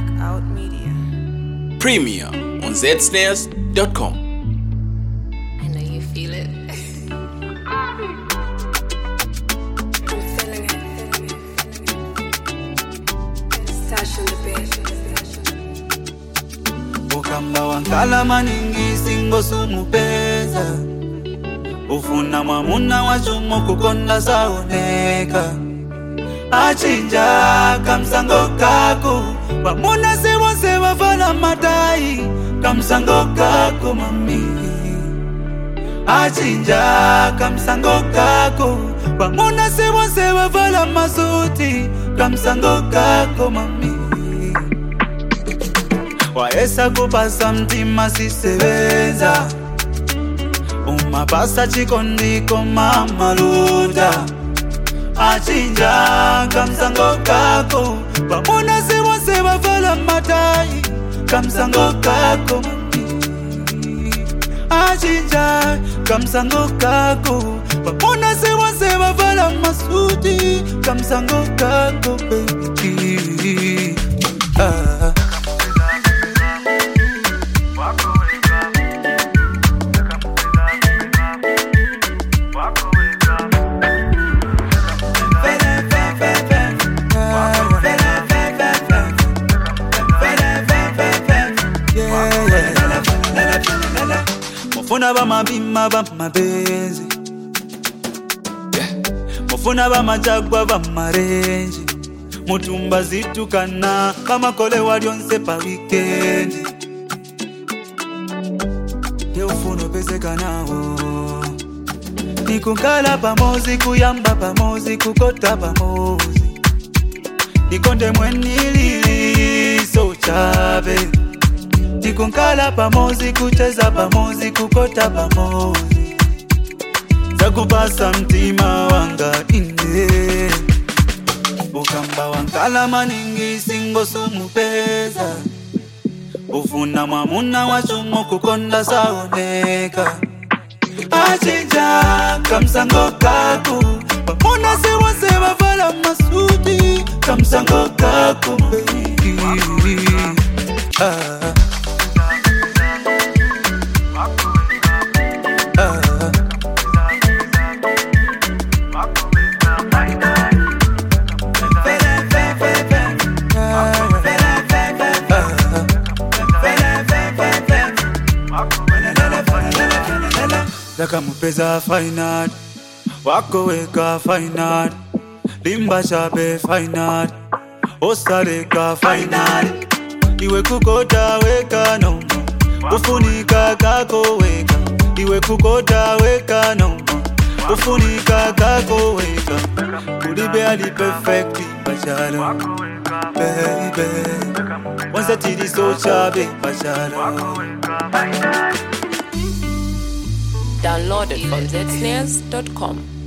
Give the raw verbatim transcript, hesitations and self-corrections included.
Blackout Media. Premier on z snares dot com. I know you feel it. I'm feeling it. Stash on the bed. Ukamba wankala maningi singo sumupeza ufuna mwamuna wajumo kukonda saoneka achinja kamsango kako wamuna sewonse wavala madai kamsango kako mami achinja kamsango kako wamuna sewonse wavala masuti kamsango kako mami waesa kupasa mtima sisebenza umapasa chikondiko mamaluta achinja kamsango kako wamuna sewonse wavala madai kamsango kako achinja kamsango kako wamuna sewonse wavala masuti kamsango kako baby ah. Mufuna ba mabima ba mabenzi Mufuna ba majagwa ba marenji Mutumba zitukana kama kole walionse pa weekend Ye ufuno bezeka nawo Nikungala pamozi kuyamba pamozi kukota pamozi Nikonde mwenili so chabe Tikunkala pamozi kucheza pamozi kukota pamozi Zakubasa mtima wanga inde Ukamba wankala maningi singo sumupeza Ufuna mwamuna wajumo kukonda saoneka Achinja kamsango kako wamuna sewonse wavala masuti kamsango kako baby ah. Daka mupeza final wako weka final limba shabe final osareka final iwe kukota weka no ufunika kako weka iwe kukota weka no ufunika kako weka kulibe ali perfect bachalo baby once tiri so chabe bachalo. Download it from z snares dot com.